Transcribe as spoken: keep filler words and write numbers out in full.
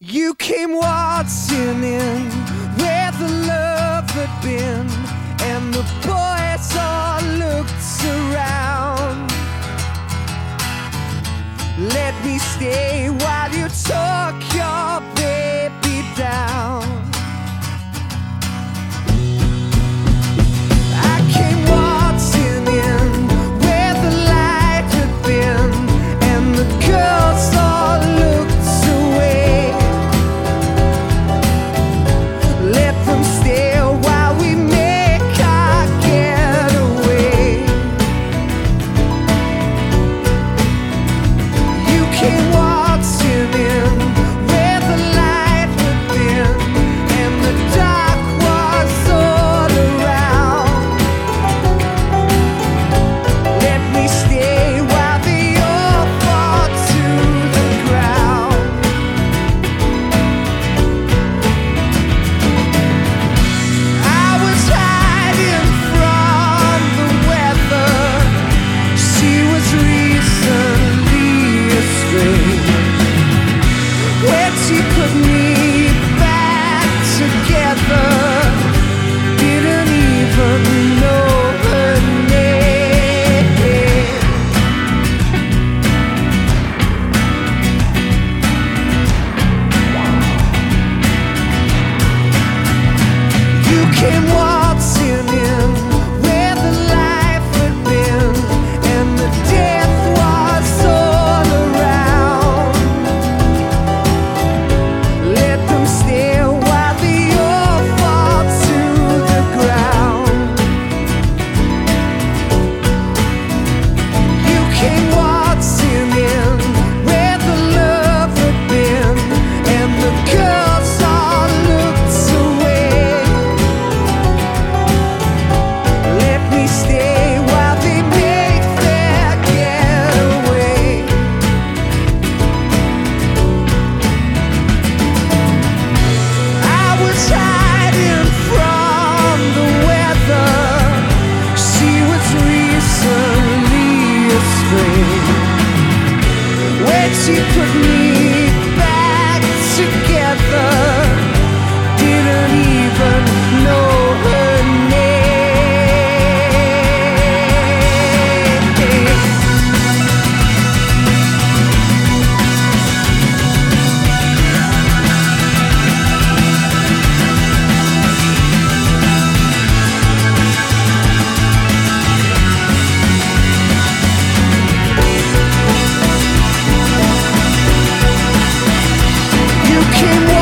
You came waltzing in where the love had been, and the boys all looked around. Let me stay while you talk your baby down. I came waltzing in where the light had been, and the girls all looked away. Let them stay while we make our getaway. You came waltzing in where the light had been, and the dark was all around. Let me stay while they all fall to the ground. I was hiding from the weather. She was recently estranged. Where'd she put me back together? Didn't even know her name. You came waltzing in where the life had been, and the death was all around. Let them stay while they all fall to the ground. You came waltzing in where the love had been, and the girls all looked away. Let me stay while they make their getaway. I was hiding from the weather. She was recently estranged. Where'd she put me back together? Didn't even know her name. You came